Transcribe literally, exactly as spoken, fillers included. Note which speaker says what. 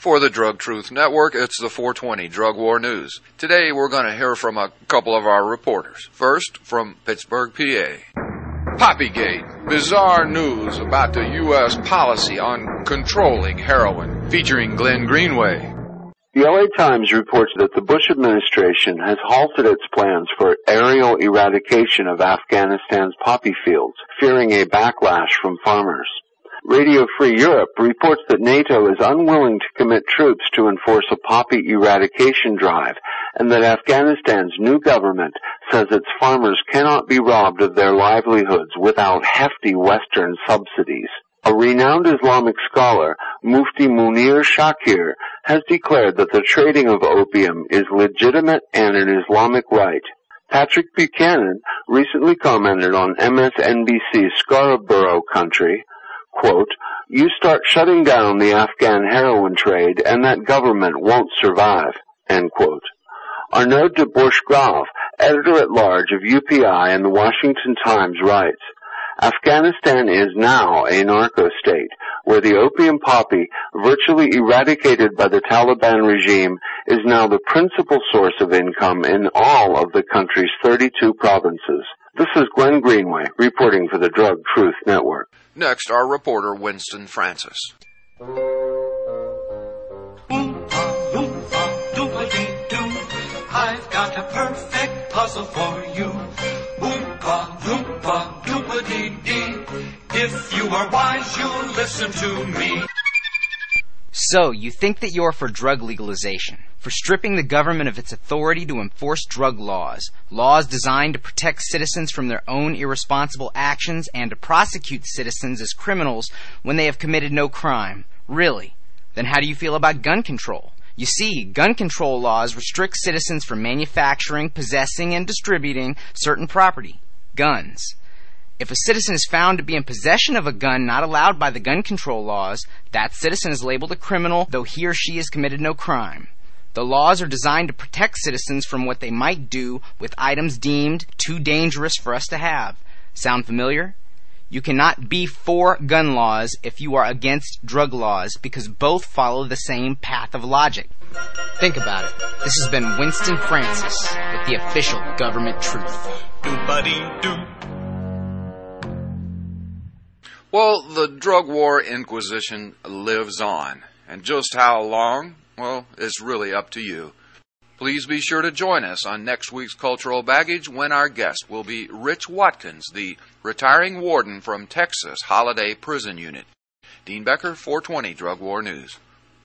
Speaker 1: For the Drug Truth Network, it's the four twenty Drug War News. Today we're going to hear from a couple of our reporters. First, from Pittsburgh, P A. Poppygate, bizarre news about the U S policy on controlling heroin, featuring Glenn Greenway.
Speaker 2: The L A Times reports that the Bush administration has halted its plans for aerial eradication of Afghanistan's poppy fields, fearing a backlash from farmers. Radio Free Europe reports that NATO is unwilling to commit troops to enforce a poppy eradication drive, and that Afghanistan's new government says its farmers cannot be robbed of their livelihoods without hefty Western subsidies. A renowned Islamic scholar, Mufti Munir Shakir, has declared that the trading of opium is legitimate and an Islamic right. Patrick Buchanan recently commented on M S N B C's Scarborough Country, quote, "You start shutting down the Afghan heroin trade and that government won't survive," end quote. Arnaud de Bourgegrave, editor-at-large of U P I and the Washington Times, writes, Afghanistan is now a narco-state where the opium poppy, virtually eradicated by the Taliban regime, is now the principal source of income in all of the country's thirty-two provinces. This is Glenn Greenway reporting for the Drug Truth Network.
Speaker 1: Next, our reporter Winston Francis.
Speaker 3: I've got a perfect puzzle for you. Oompa, loompa, doompa-dee-dee. If you are wise, you'll listen to me.
Speaker 4: So, you think that you're for drug legalization, for stripping the government of its authority to enforce drug laws, laws designed to protect citizens from their own irresponsible actions and to prosecute citizens as criminals when they have committed no crime. Really? Then how do you feel about gun control? You see, gun control laws restrict citizens from manufacturing, possessing, and distributing certain property, guns. If a citizen is found to be in possession of a gun not allowed by the gun control laws, that citizen is labeled a criminal, though he or she has committed no crime. The laws are designed to protect citizens from what they might do with items deemed too dangerous for us to have. Sound familiar? You cannot be for gun laws if you are against drug laws, because both follow the same path of logic. Think about it. This has been Winston Francis with the official government truth.
Speaker 3: Do-buddy-doo.
Speaker 1: Well, the drug war inquisition lives on. And just how long? Well, it's really up to you. Please be sure to join us on next week's Cultural Baggage when our guest will be Rich Watkins, the retiring warden from Texas Holiday Prison Unit. Dean Becker, four twenty Drug War News.